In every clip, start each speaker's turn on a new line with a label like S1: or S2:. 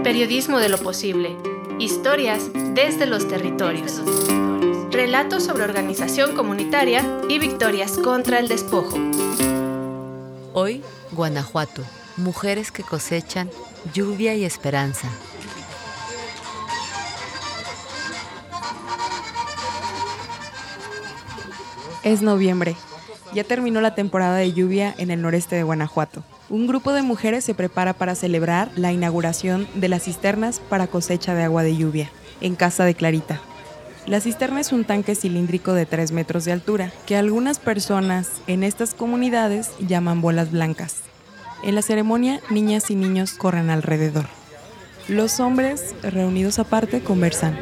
S1: Periodismo de lo posible. Historias desde los territorios. Relatos sobre organización comunitaria y victorias contra el despojo.
S2: Hoy, Guanajuato. Mujeres que cosechan lluvia y esperanza.
S3: Es noviembre. Ya terminó la temporada de lluvia en el noreste de Guanajuato. Un grupo de mujeres se prepara para celebrar la inauguración de las cisternas para cosecha de agua de lluvia, en Casa de Clarita. La cisterna es un tanque cilíndrico de 3 metros de altura, que algunas personas en estas comunidades llaman bolas blancas. En la ceremonia, niñas y niños corren alrededor. Los hombres, reunidos aparte, conversan.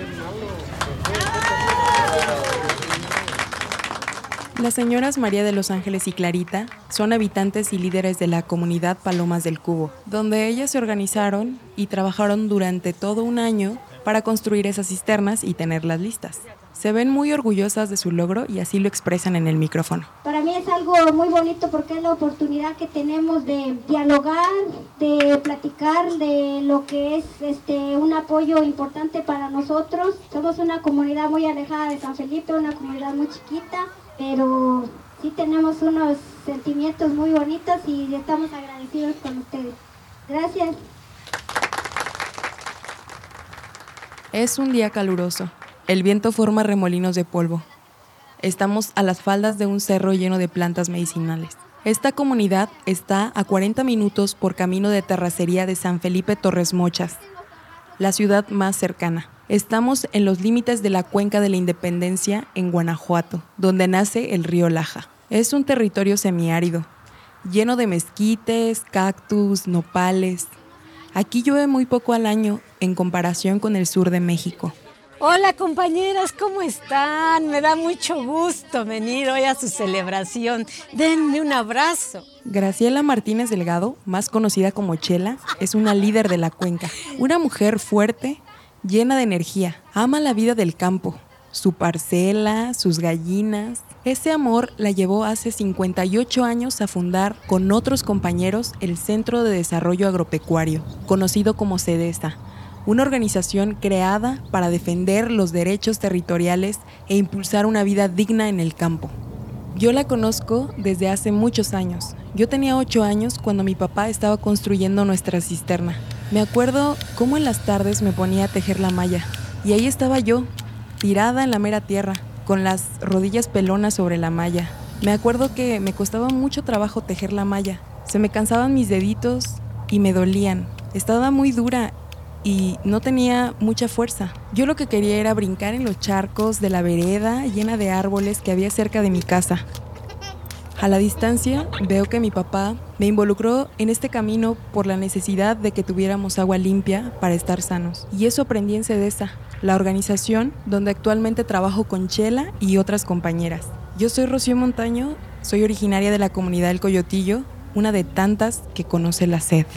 S3: Las señoras María de los Ángeles y Clarita son habitantes y líderes de la comunidad Palomas del Cubo, donde ellas se organizaron y trabajaron durante todo un año para construir esas cisternas y tenerlas listas. Se ven muy orgullosas de su logro y así lo expresan en el micrófono.
S4: Para mí es algo muy bonito porque es la oportunidad que tenemos de dialogar, de platicar de lo que es un apoyo importante para nosotros. Somos una comunidad muy alejada de San Felipe, una comunidad muy chiquita, pero sí tenemos unos sentimientos muy bonitos y estamos agradecidos con ustedes. Gracias.
S3: Es un día caluroso. El viento forma remolinos de polvo. Estamos a las faldas de un cerro lleno de plantas medicinales. Esta comunidad está a 40 minutos por camino de terracería de San Felipe Torres Mochas, la ciudad más cercana. Estamos en los límites de la Cuenca de la Independencia en Guanajuato, donde nace el río Laja. Es un territorio semiárido, lleno de mezquites, cactus, nopales. Aquí llueve muy poco al año en comparación con el sur de México.
S5: Hola compañeras, ¿cómo están? Me da mucho gusto venir hoy a su celebración. Denme un abrazo.
S3: Graciela Martínez Delgado, más conocida como Chela, es una líder de la cuenca. Una mujer fuerte, llena de energía. Ama la vida del campo, su parcela, sus gallinas. Ese amor la llevó hace 58 años a fundar con otros compañeros el Centro de Desarrollo Agropecuario, conocido como CEDESA. Una organización creada para defender los derechos territoriales e impulsar una vida digna en el campo. Yo la conozco desde hace muchos años. Yo tenía 8 años cuando mi papá estaba construyendo nuestra cisterna. Me acuerdo cómo en las tardes me ponía a tejer la malla. Y ahí estaba yo, tirada en la mera tierra, con las rodillas pelonas sobre la malla. Me acuerdo que me costaba mucho trabajo tejer la malla. Se me cansaban mis deditos y me dolían. Estaba muy dura y no tenía mucha fuerza. Yo lo que quería era brincar en los charcos de la vereda llena de árboles que había cerca de mi casa. A la distancia veo que mi papá me involucró en este camino por la necesidad de que tuviéramos agua limpia para estar sanos. Y eso aprendí en CEDESA, la organización donde actualmente trabajo con Chela y otras compañeras. Yo soy Rocío Montaño, soy originaria de la comunidad del Coyotillo, una de tantas que conoce la sed.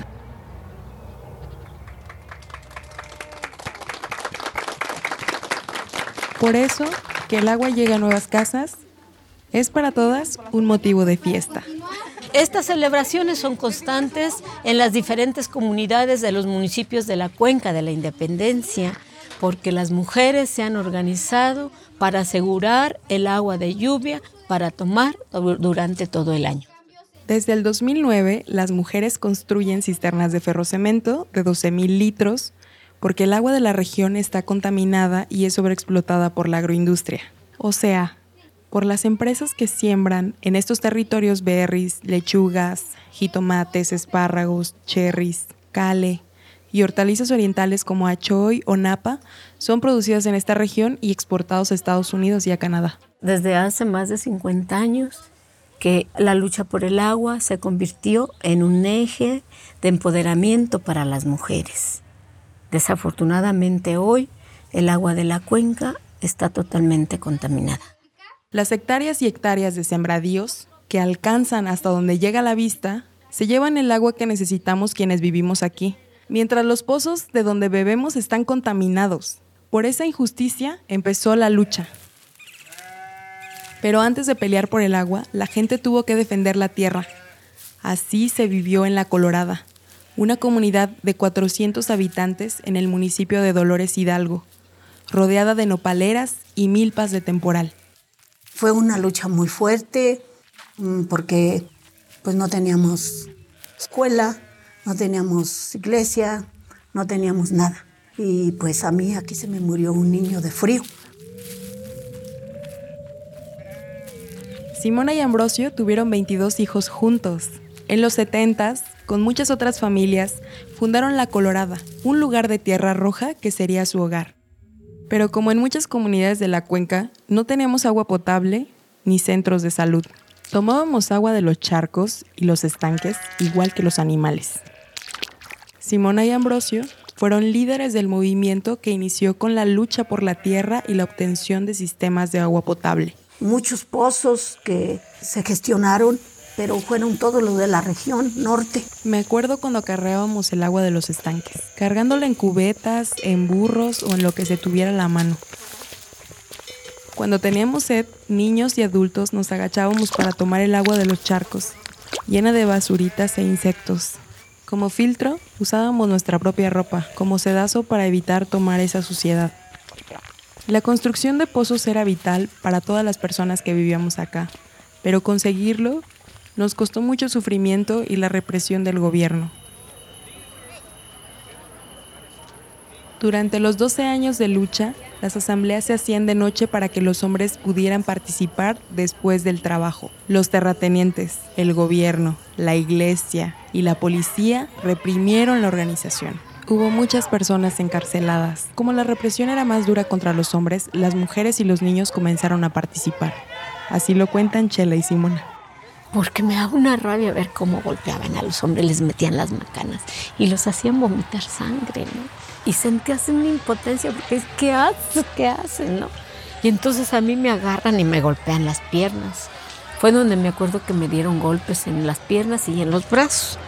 S3: Por eso, que el agua llegue a nuevas casas es para todas un motivo de fiesta.
S5: Estas celebraciones son constantes en las diferentes comunidades de los municipios de la Cuenca de la Independencia, porque las mujeres se han organizado para asegurar el agua de lluvia para tomar durante todo el año.
S3: Desde el 2009, las mujeres construyen cisternas de ferrocemento de 12,000 litros, porque el agua de la región está contaminada y es sobreexplotada por la agroindustria. O sea, por las empresas que siembran en estos territorios berries, lechugas, jitomates, espárragos, cherries, cale y hortalizas orientales como achoy o napa son producidas en esta región y exportados a Estados Unidos y a Canadá.
S5: Desde hace más de 50 años que la lucha por el agua se convirtió en un eje de empoderamiento para las mujeres. Desafortunadamente hoy el agua de la cuenca está totalmente contaminada.
S3: Las hectáreas y hectáreas de sembradíos, que alcanzan hasta donde llega la vista, se llevan el agua que necesitamos quienes vivimos aquí, mientras los pozos de donde bebemos están contaminados. Por esa injusticia empezó la lucha. Pero antes de pelear por el agua, la gente tuvo que defender la tierra. Así se vivió en La Colorada, una comunidad de 400 habitantes en el municipio de Dolores Hidalgo, rodeada de nopaleras y milpas de temporal.
S6: Fue una lucha muy fuerte porque pues no teníamos escuela, no teníamos iglesia, no teníamos nada. Y pues a mí aquí se me murió un niño de frío.
S3: Simona y Ambrosio tuvieron 22 hijos juntos. En los 70s, con muchas otras familias, fundaron La Colorada, un lugar de tierra roja que sería su hogar. Pero como en muchas comunidades de la cuenca, no teníamos agua potable ni centros de salud. Tomábamos agua de los charcos y los estanques, igual que los animales. Simona y Ambrosio fueron líderes del movimiento que inició con la lucha por la tierra y la obtención de sistemas de agua potable.
S6: Muchos pozos que se gestionaron, pero fueron todos los de la región norte.
S3: Me acuerdo cuando acarreábamos el agua de los estanques, cargándola en cubetas, en burros o en lo que se tuviera a la mano. Cuando teníamos sed, niños y adultos nos agachábamos para tomar el agua de los charcos, llena de basuritas e insectos. Como filtro, usábamos nuestra propia ropa, como sedazo para evitar tomar esa suciedad. La construcción de pozos era vital para todas las personas que vivíamos acá, pero conseguirlo nos costó mucho sufrimiento y la represión del gobierno. Durante los 12 años de lucha, las asambleas se hacían de noche para que los hombres pudieran participar después del trabajo. Los terratenientes, el gobierno, la iglesia y la policía reprimieron la organización. Hubo muchas personas encarceladas. Como la represión era más dura contra los hombres, las mujeres y los niños comenzaron a participar. Así lo cuentan Chela y Simona.
S5: Porque me da una rabia ver cómo golpeaban a los hombres, les metían las macanas y los hacían vomitar sangre, ¿no? Y sentías una impotencia porque ¿qué hacen, no? Y entonces a mí me agarran y me golpean las piernas. Fue donde me acuerdo que me dieron golpes en las piernas y en los brazos.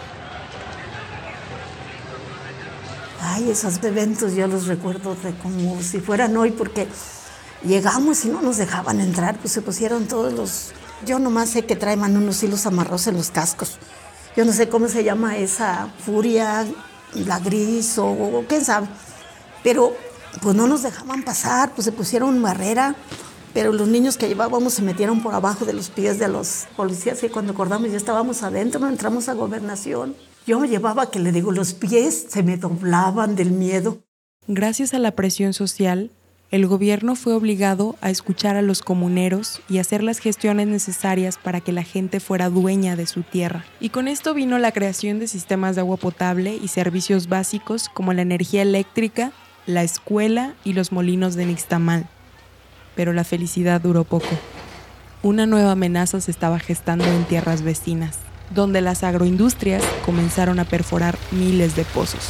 S6: Ay, esos eventos yo los recuerdo como si fueran hoy, porque llegamos y no nos dejaban entrar, pues se pusieron todos los... Yo nomás sé que traen unos hilos amarrados en los cascos. Yo no sé cómo se llama esa furia, la gris o quién sabe. Pero pues no nos dejaban pasar, pues se pusieron barrera, pero los niños que llevábamos se metieron por abajo de los pies de los policías y cuando acordamos ya estábamos adentro, entramos a Gobernación. Yo me llevaba, que le digo, los pies se me doblaban del miedo.
S3: Gracias a la presión social, el gobierno fue obligado a escuchar a los comuneros y hacer las gestiones necesarias para que la gente fuera dueña de su tierra. Y con esto vino la creación de sistemas de agua potable y servicios básicos como la energía eléctrica, la escuela y los molinos de nixtamal. Pero la felicidad duró poco. Una nueva amenaza se estaba gestando en tierras vecinas, donde las agroindustrias comenzaron a perforar miles de pozos.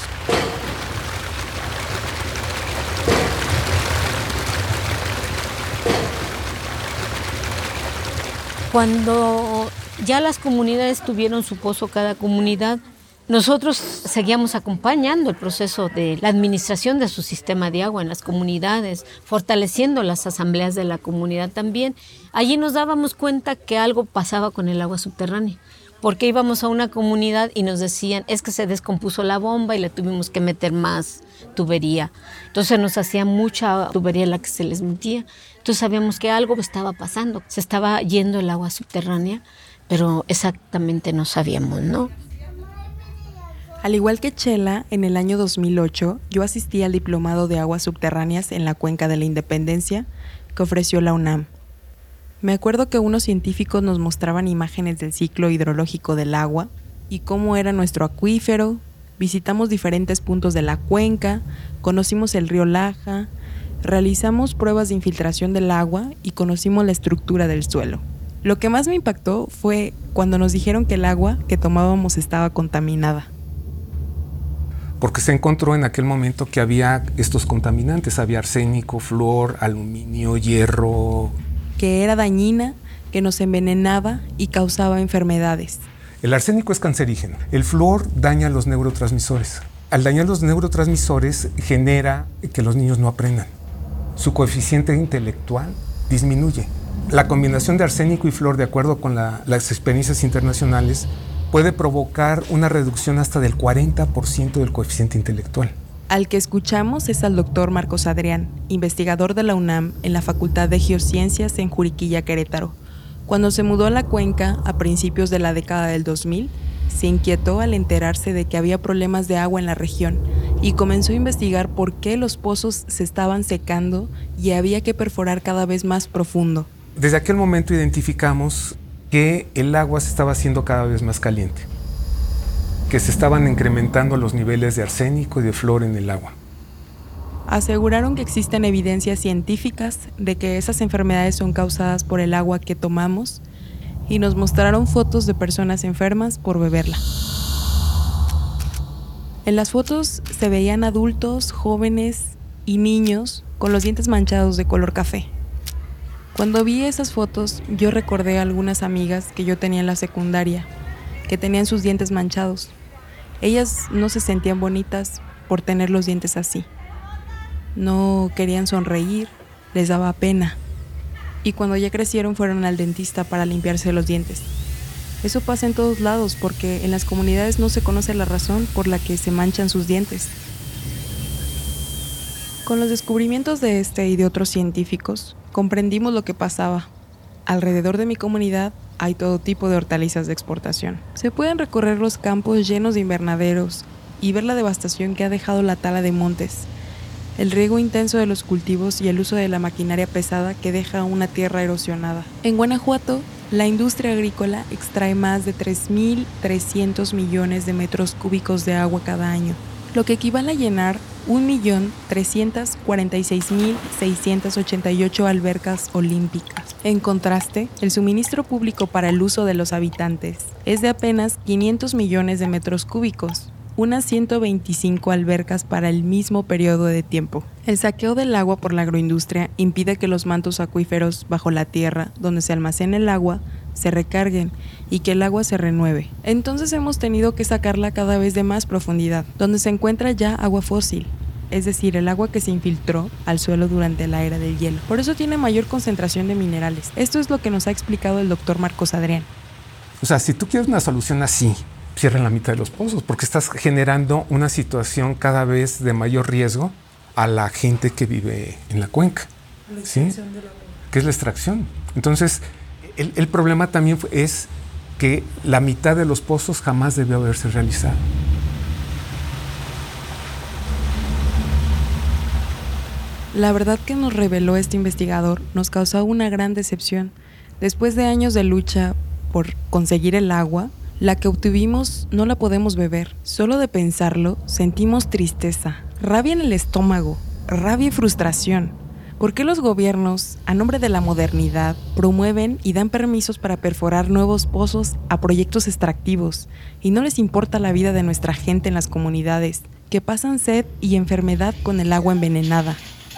S5: Cuando ya las comunidades tuvieron su pozo, cada comunidad, nosotros seguíamos acompañando el proceso de la administración de su sistema de agua en las comunidades, fortaleciendo las asambleas de la comunidad también. Allí nos dábamos cuenta que algo pasaba con el agua subterránea, porque íbamos a una comunidad y nos decían, es que se descompuso la bomba y le tuvimos que meter más tubería. Entonces nos hacía mucha tubería la que se les metía. Entonces sabíamos que algo estaba pasando, se estaba yendo el agua subterránea, pero exactamente no sabíamos, ¿no?
S3: Al igual que Chela, en el año 2008, yo asistí al diplomado de aguas subterráneas en la Cuenca de la Independencia que ofreció la UNAM. Me acuerdo que unos científicos nos mostraban imágenes del ciclo hidrológico del agua y cómo era nuestro acuífero. Visitamos diferentes puntos de la cuenca, conocimos el río Laja, realizamos pruebas de infiltración del agua y conocimos la estructura del suelo. Lo que más me impactó fue cuando nos dijeron que el agua que tomábamos estaba contaminada.
S7: Porque se encontró en aquel momento que había estos contaminantes, había arsénico, flúor, aluminio, hierro.
S3: Que era dañina, que nos envenenaba y causaba enfermedades.
S7: El arsénico es cancerígeno. El flúor daña los neurotransmisores. Al dañar los neurotransmisores genera que los niños no aprendan. Su coeficiente intelectual disminuye. La combinación de arsénico y flúor, de acuerdo con las experiencias internacionales, puede provocar una reducción hasta del 40% del coeficiente intelectual.
S3: Al que escuchamos es al doctor Marcos Adrián, investigador de la UNAM en la Facultad de Geociencias en Juriquilla, Querétaro. Cuando se mudó a la cuenca a principios de la década del 2000, se inquietó al enterarse de que había problemas de agua en la región y comenzó a investigar por qué los pozos se estaban secando y había que perforar cada vez más profundo.
S7: Desde aquel momento identificamos que el agua se estaba haciendo cada vez más caliente, que se estaban incrementando los niveles de arsénico y de flúor en el agua.
S3: Aseguraron que existen evidencias científicas de que esas enfermedades son causadas por el agua que tomamos y nos mostraron fotos de personas enfermas por beberla. En las fotos se veían adultos, jóvenes y niños con los dientes manchados de color café. Cuando vi esas fotos, yo recordé a algunas amigas que yo tenía en la secundaria, que tenían sus dientes manchados. Ellas no se sentían bonitas por tener los dientes así. No querían sonreír, les daba pena. Y cuando ya crecieron fueron al dentista para limpiarse los dientes. Eso pasa en todos lados porque en las comunidades no se conoce la razón por la que se manchan sus dientes. Con los descubrimientos de este y de otros científicos, comprendimos lo que pasaba. Alrededor de mi comunidad hay todo tipo de hortalizas de exportación. Se pueden recorrer los campos llenos de invernaderos y ver la devastación que ha dejado la tala de montes, el riego intenso de los cultivos y el uso de la maquinaria pesada que deja una tierra erosionada. En Guanajuato, la industria agrícola extrae más de 3.300 millones de metros cúbicos de agua cada año, lo que equivale a llenar 1.346.688 albercas olímpicas. En contraste, el suministro público para el uso de los habitantes es de apenas 500 millones de metros cúbicos, unas 125 albercas para el mismo periodo de tiempo. El saqueo del agua por la agroindustria impide que los mantos acuíferos bajo la tierra, donde se almacena el agua, se recarguen y que el agua se renueve. Entonces hemos tenido que sacarla cada vez de más profundidad, donde se encuentra ya agua fósil, es decir, el agua que se infiltró al suelo durante la era del hielo. Por eso tiene mayor concentración de minerales. Esto es lo que nos ha explicado el doctor Marcos Adrián.
S7: O sea, si tú quieres una solución así, cierra la mitad de los pozos, porque estás generando una situación cada vez de mayor riesgo a la gente que vive en la cuenca. ¿Sí? ¿Qué es la extracción? Entonces, el problema también es que la mitad de los pozos jamás debió haberse realizado.
S3: La verdad que nos reveló este investigador nos causó una gran decepción. Después de años de lucha por conseguir el agua, la que obtuvimos no la podemos beber. Solo de pensarlo sentimos tristeza, rabia en el estómago, rabia y frustración. ¿Por qué los gobiernos, a nombre de la modernidad, promueven y dan permisos para perforar nuevos pozos a proyectos extractivos y no les importa la vida de nuestra gente en las comunidades, que pasan sed y enfermedad con el agua envenenada?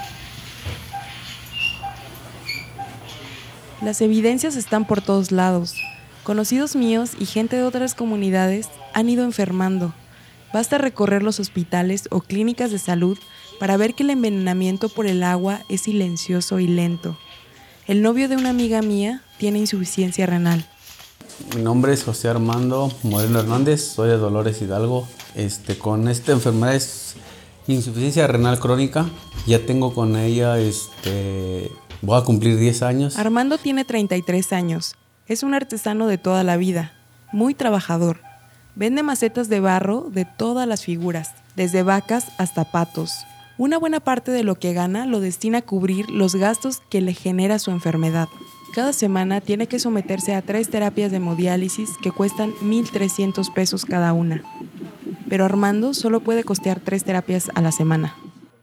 S3: Las evidencias están por todos lados. Conocidos míos y gente de otras comunidades han ido enfermando. Basta recorrer los hospitales o clínicas de salud para ver que el envenenamiento por el agua es silencioso y lento. El novio de una amiga mía tiene insuficiencia renal.
S8: Mi nombre es José Armando Moreno Hernández, soy de Dolores Hidalgo. Con esta enfermedad es insuficiencia renal crónica. Ya tengo con ella, voy a cumplir 10 años.
S3: Armando tiene 33 años. Es un artesano de toda la vida, muy trabajador. Vende macetas de barro de todas las figuras, desde vacas hasta patos. Una buena parte de lo que gana lo destina a cubrir los gastos que le genera su enfermedad. Cada semana tiene que someterse a 3 terapias de hemodiálisis que cuestan 1,300 pesos cada una. Pero Armando solo puede costear 3 terapias a la semana.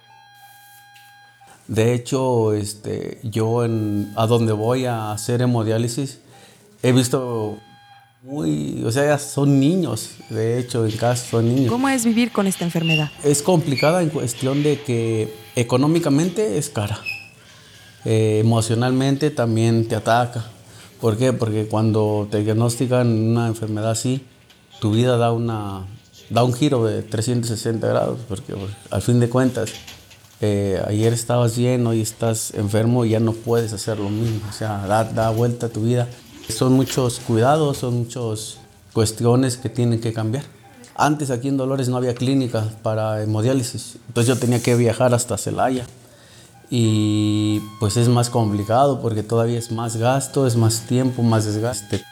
S8: De hecho, yo a donde voy a hacer hemodiálisis, he visto ya son niños, de hecho, en casa son niños.
S3: ¿Cómo es vivir con esta enfermedad?
S8: Es complicada en cuestión de que económicamente es cara. Emocionalmente también te ataca. ¿Por qué? Porque cuando te diagnostican una enfermedad así, tu vida da un giro de 360 grados, porque al fin de cuentas, ayer estabas bien, hoy estás enfermo y ya no puedes hacer lo mismo. O sea, da vuelta a tu vida. Son muchos cuidados, son muchos cuestiones que tienen que cambiar. Antes aquí en Dolores no había clínica para hemodiálisis, entonces yo tenía que viajar hasta Celaya. Y pues es más complicado porque todavía es más gasto, es más tiempo, más desgaste.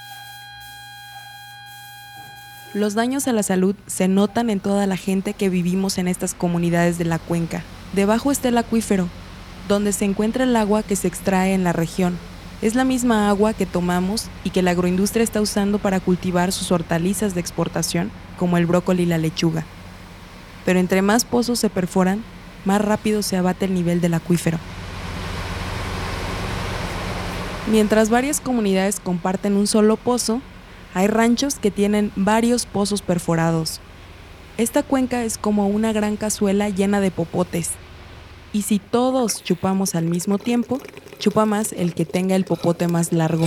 S3: Los daños a la salud se notan en toda la gente que vivimos en estas comunidades de la cuenca. Debajo está el acuífero, donde se encuentra el agua que se extrae en la región. Es la misma agua que tomamos y que la agroindustria está usando para cultivar sus hortalizas de exportación, como el brócoli y la lechuga. Pero entre más pozos se perforan, más rápido se abate el nivel del acuífero. Mientras varias comunidades comparten un solo pozo, hay ranchos que tienen varios pozos perforados. Esta cuenca es como una gran cazuela llena de popotes. Y si todos chupamos al mismo tiempo, chupa más el que tenga el popote más largo.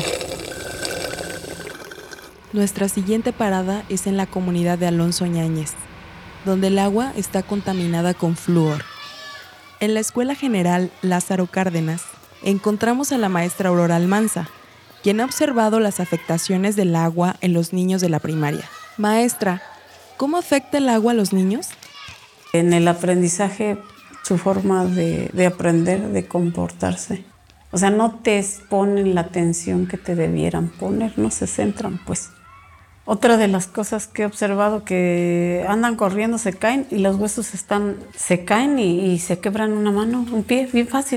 S3: Nuestra siguiente parada es en la comunidad de Alonso Ñáñez, donde el agua está contaminada con flúor. En la Escuela General Lázaro Cárdenas, encontramos a la maestra Aurora Almanza, quien ha observado las afectaciones del agua en los niños de la primaria. Maestra, ¿cómo afecta el agua a los niños?
S9: En el aprendizaje, su forma de aprender, de comportarse. O sea, no te ponen la atención que te debieran poner, no se centran, pues. Otra de las cosas que he observado, que andan corriendo, se caen y los huesos se caen y se quebran una mano, un pie, bien fácil.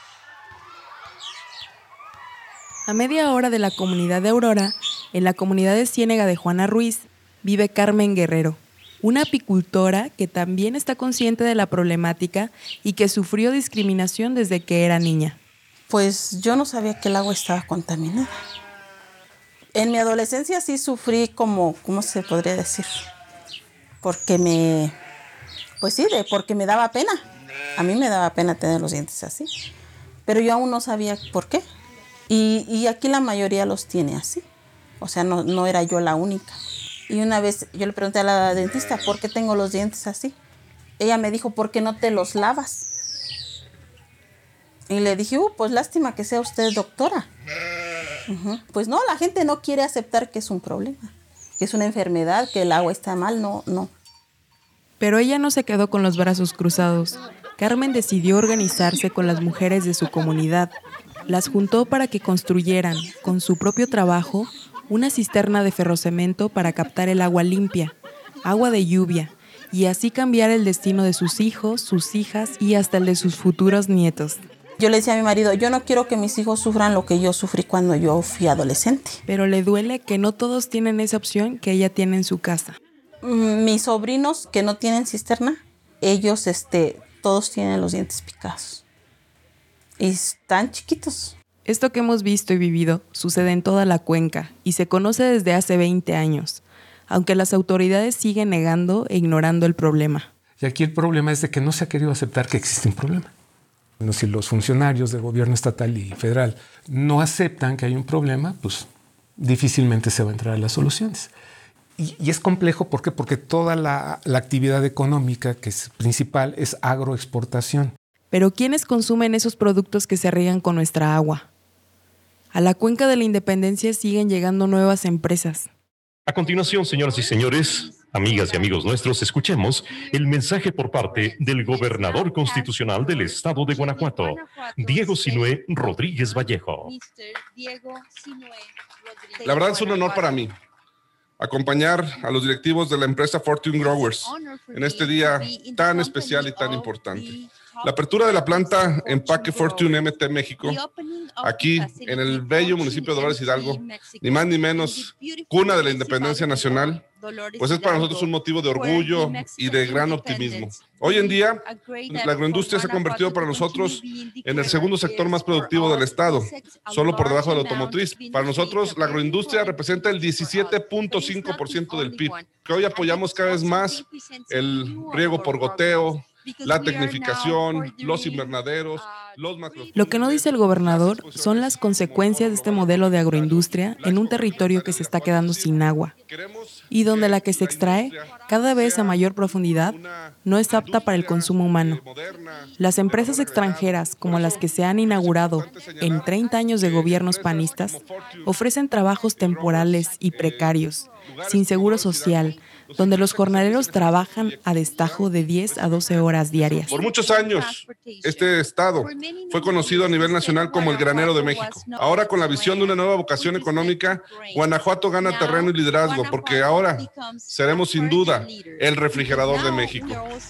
S3: A media hora de la comunidad de Aurora, en la comunidad de Ciénega de Juana Ruiz, vive Carmen Guerrero, una apicultora que también está consciente de la problemática y que sufrió discriminación desde que era niña.
S10: Pues yo no sabía que el agua estaba contaminada. En mi adolescencia sí sufrí como, ¿cómo se podría decir? Porque porque me daba pena. A mí me daba pena tener los dientes así. Pero yo aún no sabía por qué. Y aquí la mayoría los tiene así. O sea, no era yo la única. Y una vez yo le pregunté a la dentista, ¿por qué tengo los dientes así? Ella me dijo, ¿por qué no te los lavas? Y le dije, pues lástima que sea usted doctora. Pues no, la gente no quiere aceptar que es un problema, que es una enfermedad, que el agua está mal, no.
S3: Pero ella no se quedó con los brazos cruzados. Carmen decidió organizarse con las mujeres de su comunidad. Las juntó para que construyeran, con su propio trabajo, una cisterna de ferrocemento para captar el agua limpia, agua de lluvia, y así cambiar el destino de sus hijos, sus hijas y hasta el de sus futuros nietos.
S10: Yo le decía a mi marido, yo no quiero que mis hijos sufran lo que yo sufrí cuando yo fui adolescente.
S3: Pero le duele que no todos tienen esa opción que ella tiene en su casa.
S10: Mis sobrinos que no tienen cisterna, ellos todos tienen los dientes picados. Y están chiquitos.
S3: Esto que hemos visto y vivido sucede en toda la cuenca y se conoce desde hace 20 años, aunque las autoridades siguen negando e ignorando el problema.
S7: Y aquí el problema es de que no se ha querido aceptar que existe un problema. Si los funcionarios del gobierno estatal y federal no aceptan que hay un problema, pues difícilmente se va a entrar a las soluciones. Y es complejo, ¿por qué? Porque toda la actividad económica que es principal es agroexportación.
S3: Pero ¿quiénes consumen esos productos que se riegan con nuestra agua? A la Cuenca de la Independencia siguen llegando nuevas empresas.
S11: A continuación, señoras y señores, amigas y amigos nuestros, escuchemos el mensaje por parte del gobernador constitucional del estado de Guanajuato, Diego Sinué Rodríguez Vallejo.
S12: La verdad es un honor para mí acompañar a los directivos de la empresa Fortune Growers en este día tan especial y tan importante. La apertura de la planta Empaque Fortune MT México, aquí en el bello municipio de Dolores Hidalgo, ni más ni menos, cuna de la independencia nacional, pues es para nosotros un motivo de orgullo y de gran optimismo. Hoy en día, la agroindustria se ha convertido para nosotros en el segundo sector más productivo del estado, solo por debajo de la automotriz. Para nosotros, la agroindustria representa el 17.5% del PIB, que hoy apoyamos cada vez más el riego por goteo, la tecnificación, los invernaderos, los macro...
S3: Lo que no dice el gobernador son las consecuencias de este modelo de agroindustria en un territorio que se está quedando sin agua y donde la que se extrae, cada vez a mayor profundidad, no es apta para el consumo humano. Las empresas extranjeras, como las que se han inaugurado en 30 años de gobiernos panistas, ofrecen trabajos temporales y precarios, sin seguro social, donde los jornaleros trabajan a destajo de 10 a 12 horas diarias.
S12: Por muchos años, este estado fue conocido a nivel nacional como el granero de México. Ahora, con la visión de una nueva vocación económica, Guanajuato gana terreno y liderazgo, porque ahora seremos sin duda el refrigerador de México.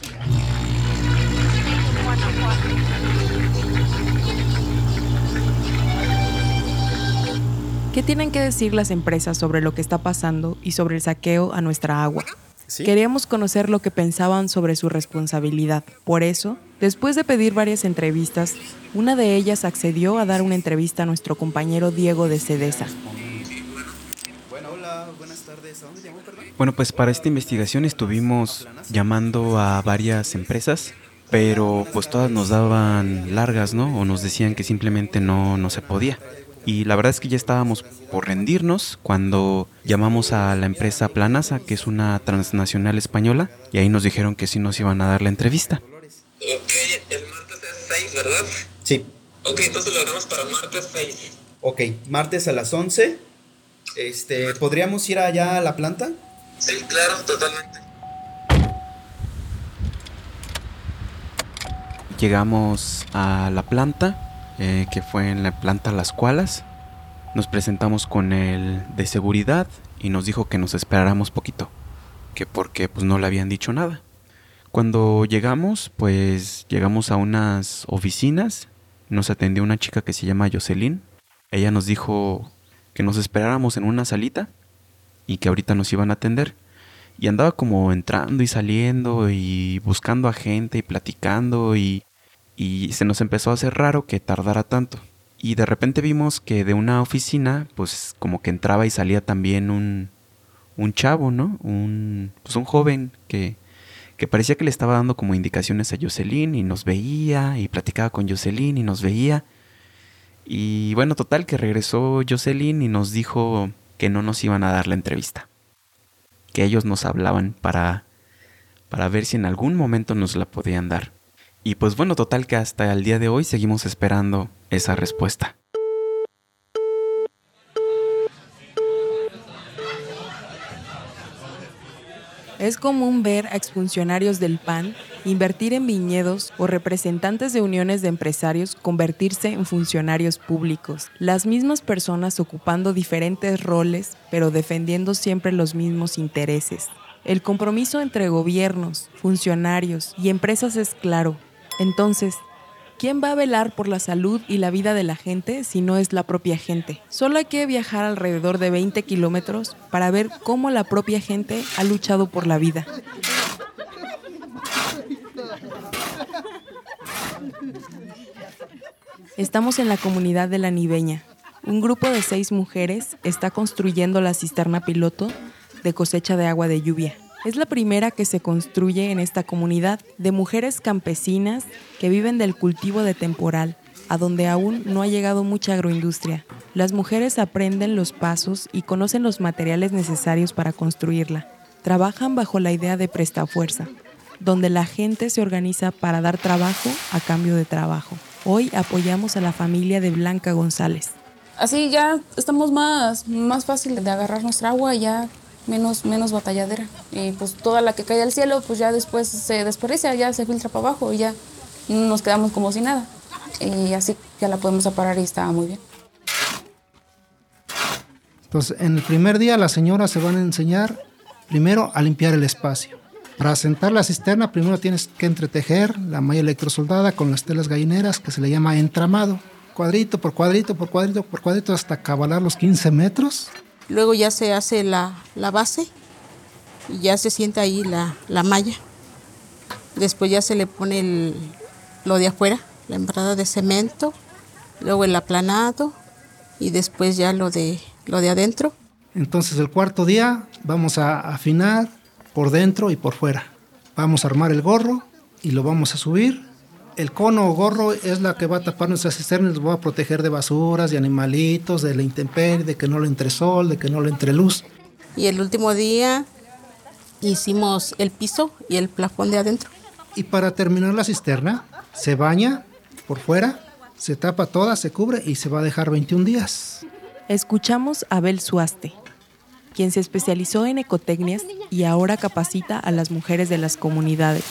S3: ¿Qué tienen que decir las empresas sobre lo que está pasando y sobre el saqueo a nuestra agua? ¿Sí? Queríamos conocer lo que pensaban sobre su responsabilidad. Por eso, después de pedir varias entrevistas, una de ellas accedió a dar una entrevista a nuestro compañero Diego de Cedesa.
S13: Bueno, hola, buenas tardes. ¿A dónde llamó, perdón? Bueno, pues para esta investigación estuvimos llamando a varias empresas, pero pues todas nos daban largas, ¿no? O nos decían que simplemente no se podía. Y la verdad es que ya estábamos por rendirnos cuando llamamos a la empresa Planasa, que es una transnacional española, y ahí nos dijeron que sí nos iban a dar la entrevista.
S14: Ok, el martes es 6, ¿verdad?
S13: Sí.
S14: Ok, entonces lo hagamos para martes 6.
S13: Ok, martes a las 11. ¿Podríamos ir allá a la planta?
S14: Sí, claro, totalmente.
S13: Llegamos a la planta, que fue en la planta Las Cualas. Nos presentamos con el de seguridad y nos dijo que nos esperáramos poquito, que porque pues no le habían dicho nada. Cuando llegamos, pues llegamos a unas oficinas, nos atendió una chica que se llama Jocelyn. Ella nos dijo que nos esperáramos en una salita y que ahorita nos iban a atender. Y andaba como entrando y saliendo y buscando a gente y platicando y se nos empezó a hacer raro que tardara tanto. Y de repente vimos que de una oficina, pues como que entraba y salía también un chavo, ¿no? Un joven que parecía que le estaba dando como indicaciones a Jocelyn y nos veía y platicaba con Jocelyn y nos veía. Y bueno, total que regresó Jocelyn y nos dijo que no nos iban a dar la entrevista. Que ellos nos hablaban para ver si en algún momento nos la podían dar. Y pues bueno, total que hasta el día de hoy seguimos esperando esa respuesta.
S3: Es común ver a exfuncionarios del PAN invertir en viñedos o representantes de uniones de empresarios convertirse en funcionarios públicos. Las mismas personas ocupando diferentes roles, pero defendiendo siempre los mismos intereses. El compromiso entre gobiernos, funcionarios y empresas es claro. Entonces, ¿quién va a velar por la salud y la vida de la gente si no es la propia gente? Solo hay que viajar alrededor de 20 kilómetros para ver cómo la propia gente ha luchado por la vida. Estamos en la comunidad de La Niveña. Un grupo de 6 mujeres está construyendo la cisterna piloto de cosecha de agua de lluvia. Es la primera que se construye en esta comunidad de mujeres campesinas que viven del cultivo de temporal, a donde aún no ha llegado mucha agroindustria. Las mujeres aprenden los pasos y conocen los materiales necesarios para construirla. Trabajan bajo la idea de prestafuerza, donde la gente se organiza para dar trabajo a cambio de trabajo. Hoy apoyamos a la familia de Blanca González.
S15: Así ya estamos más fácil de agarrar nuestra agua, ya menos batalladera. Y pues toda la que cae al cielo, pues ya después se desperdicia, ya se filtra para abajo y ya nos quedamos como si nada. Y así ya la podemos aparar y está muy bien.
S16: Entonces, en el primer día las señoras se van a enseñar primero a limpiar el espacio. Para asentar la cisterna, primero tienes que entretejer la malla electrosoldada con las telas gallineras, que se le llama entramado. Cuadrito por cuadrito por cuadrito por cuadrito hasta acabalar los 15 metros.
S10: Luego ya se hace la base y ya se sienta ahí la malla. Después ya se le pone lo de afuera, la embarrada de cemento, luego el aplanado y después ya lo de adentro.
S16: Entonces el cuarto día vamos a afinar por dentro y por fuera. Vamos a armar el gorro, y lo vamos a subir. El cono o gorro es la que va a tapar nuestras cisternas, nos va a proteger de basuras, de animalitos, de la intemperie, de que no le entre sol, de que no le entre luz.
S10: Y el último día hicimos el piso y el plafón de adentro.
S16: Y para terminar la cisterna, se baña por fuera, se tapa toda, se cubre y se va a dejar 21 días.
S3: Escuchamos a Abel Suaste, quien se especializó en ecotecnias y ahora capacita a las mujeres de las comunidades.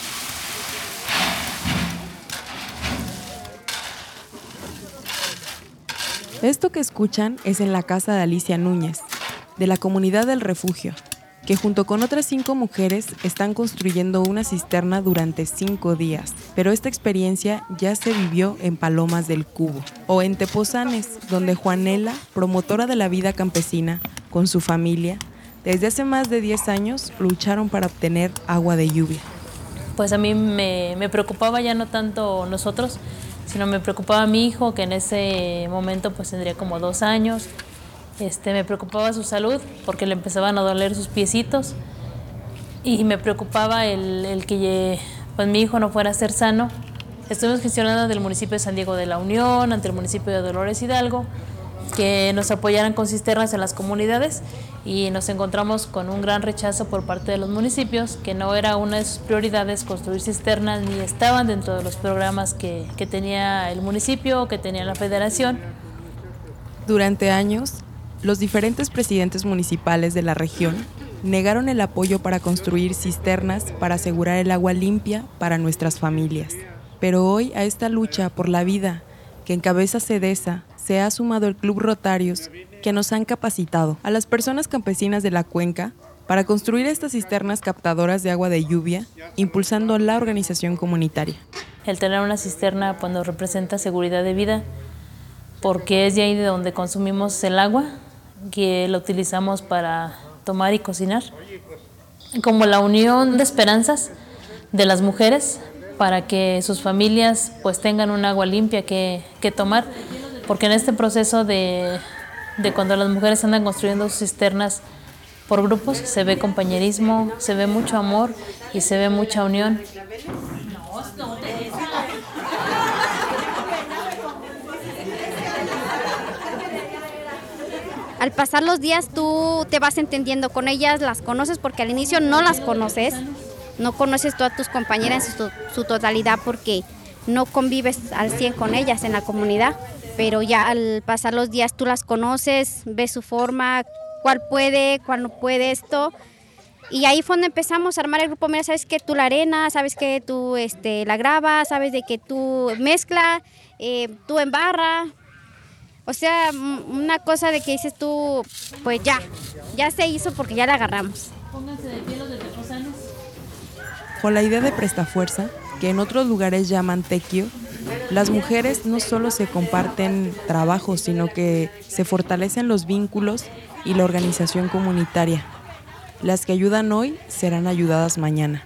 S3: Esto que escuchan es en la casa de Alicia Núñez, de la comunidad del Refugio, que junto con otras 5 mujeres están construyendo una cisterna durante 5 días. Pero esta experiencia ya se vivió en Palomas del Cubo, o en Tepozanes, donde Juanela, promotora de la vida campesina, con su familia, desde hace más de 10 años lucharon para obtener agua de lluvia.
S17: Pues a mí me preocupaba ya no tanto nosotros, sino me preocupaba mi hijo, que en ese momento pues tendría como 2 años. Me preocupaba su salud porque le empezaban a doler sus piecitos y me preocupaba el que pues, mi hijo no fuera a ser sano. Estuvimos gestionando ante el municipio de San Diego de la Unión, ante el municipio de Dolores Hidalgo, que nos apoyaran con cisternas en las comunidades, y nos encontramos con un gran rechazo por parte de los municipios, que no era una de sus prioridades construir cisternas, ni estaban dentro de los programas que tenía el municipio, que tenía la federación.
S3: Durante años, los diferentes presidentes municipales de la región negaron el apoyo para construir cisternas para asegurar el agua limpia para nuestras familias. Pero hoy a esta lucha por la vida que encabeza CEDESA se ha sumado el Club Rotarios, que nos han capacitado a las personas campesinas de la cuenca para construir estas cisternas captadoras de agua de lluvia, impulsando la organización comunitaria.
S17: El tener una cisterna pues, nos representa seguridad de vida, porque es de ahí de donde consumimos el agua, que lo utilizamos para tomar y cocinar. Como la unión de esperanzas de las mujeres para que sus familias pues tengan un agua limpia que tomar, porque en este proceso de cuando las mujeres andan construyendo sus cisternas por grupos, se ve compañerismo, se ve mucho amor y se ve mucha unión.
S18: Al pasar los días tú te vas entendiendo con ellas, las conoces, porque al inicio no las conoces, no conoces todas tus compañeras en su totalidad porque no convives al 100 con ellas en la comunidad, pero ya al pasar los días tú las conoces, ves su forma, cuál puede, cuál no puede esto, y ahí fue donde empezamos a armar el grupo. Mira, sabes que tú la arena, sabes que tú la grabas, sabes de que tú mezcla, tú embarra. O sea, una cosa de que dices tú, pues ya se hizo porque ya la agarramos.
S17: Pónganse de pie los de Tepozanes.
S3: Con la idea de Prestafuerza, que en otros lugares llaman tequio, las mujeres no solo se comparten trabajo, sino que se fortalecen los vínculos y la organización comunitaria. Las que ayudan hoy serán ayudadas mañana.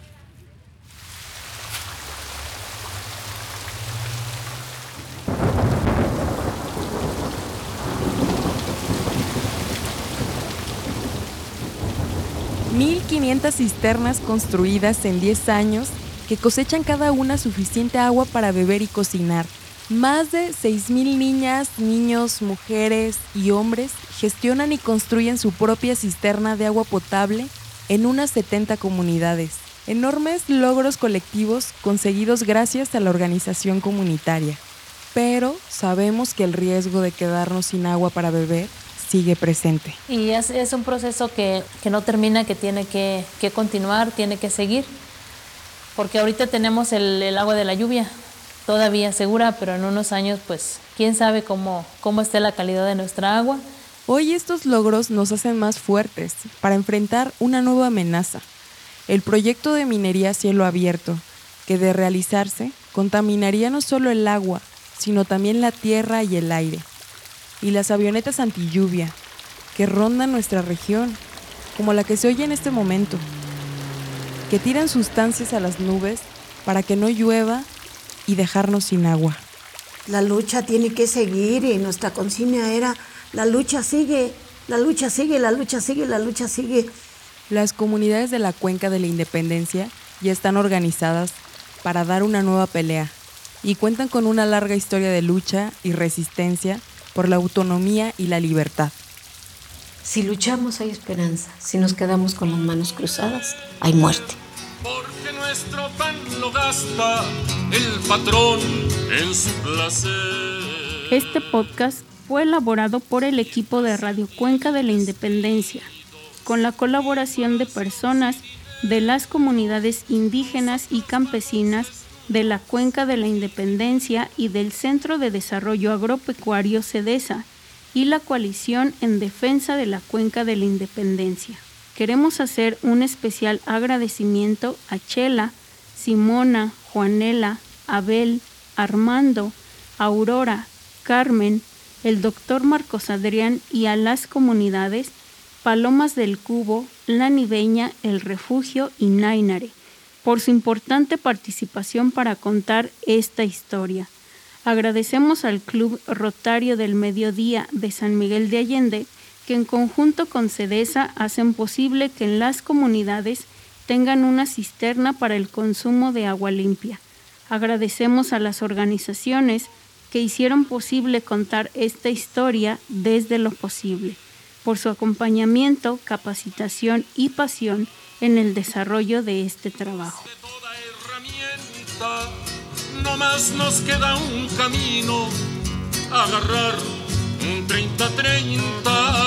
S3: ...1,500 cisternas construidas en 10 años... que cosechan cada una suficiente agua para beber y cocinar. Más de 6,000 niñas, niños, mujeres y hombres... gestionan y construyen su propia cisterna de agua potable... en unas 70 comunidades. Enormes logros colectivos conseguidos gracias a la organización comunitaria. Pero sabemos que el riesgo de quedarnos sin agua para beber sigue presente.
S17: Y es un proceso que no termina, que tiene que continuar, tiene que seguir, porque ahorita tenemos el agua de la lluvia todavía segura, pero en unos años pues quién sabe cómo esté la calidad de nuestra agua.
S3: Hoy estos logros nos hacen más fuertes para enfrentar una nueva amenaza, el proyecto de minería a cielo abierto, que de realizarse contaminaría no solo el agua, sino también la tierra y el aire. Y las avionetas antilluvia que rondan nuestra región, como la que se oye en este momento, que tiran sustancias a las nubes para que no llueva y dejarnos sin agua.
S6: La lucha tiene que seguir y nuestra consigna era: la lucha sigue, la lucha sigue, la lucha sigue, la lucha sigue.
S3: Las comunidades de la Cuenca de la Independencia ya están organizadas para dar una nueva pelea y cuentan con una larga historia de lucha y resistencia por la autonomía y la libertad.
S5: Si luchamos hay esperanza, si nos quedamos con las manos cruzadas hay muerte.
S19: Porque nuestro pan lo gasta el patrón en su placer.
S20: Este podcast fue elaborado por el equipo de Radio Cuenca de la Independencia, con la colaboración de personas de las comunidades indígenas y campesinas de la Cuenca de la Independencia y del Centro de Desarrollo Agropecuario CEDESA y la Coalición en Defensa de la Cuenca de la Independencia. Queremos hacer un especial agradecimiento a Chela, Simona, Juanela, Abel, Armando, Aurora, Carmen, el doctor Marcos Adrián y a las comunidades Palomas del Cubo, La Niveña, El Refugio y Nainare, por su importante participación para contar esta historia. Agradecemos al Club Rotario del Mediodía de San Miguel de Allende, que en conjunto con CEDESA hacen posible que en las comunidades tengan una cisterna para el consumo de agua limpia. Agradecemos a las organizaciones que hicieron posible contar esta historia desde lo posible, por su acompañamiento, capacitación y pasión en el desarrollo de este trabajo.
S19: No más nos queda un camino, agarrar un 30-30.